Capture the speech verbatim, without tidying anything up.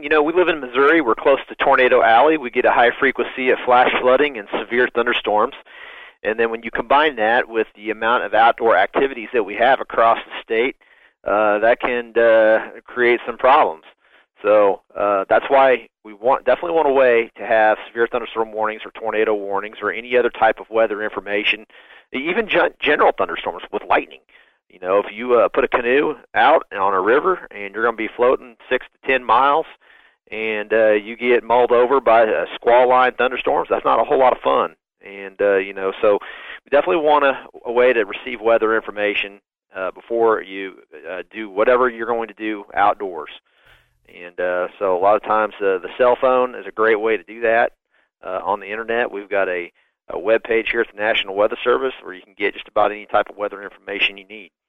you know, we live in Missouri. We're close to Tornado Alley. We get a high frequency of flash flooding and severe thunderstorms. And then when you combine that with the amount of outdoor activities that we have across the state, uh, that can uh, create some problems. So uh, that's why we want definitely want a way to have severe thunderstorm warnings or tornado warnings or any other type of weather information, even gen- general thunderstorms with lightning. You know, if you uh, put a canoe out on a river and you're going to be floating six to ten miles and uh, you get mulled over by uh, squall line thunderstorms, that's not a whole lot of fun. And, uh, you know, so we definitely want a, a way to receive weather information uh, before you uh, do whatever you're going to do outdoors. And uh, so a lot of times uh, the cell phone is a great way to do that. Uh, on the Internet, we've got a, a web page here at the National Weather Service where you can get just about any type of weather information you need.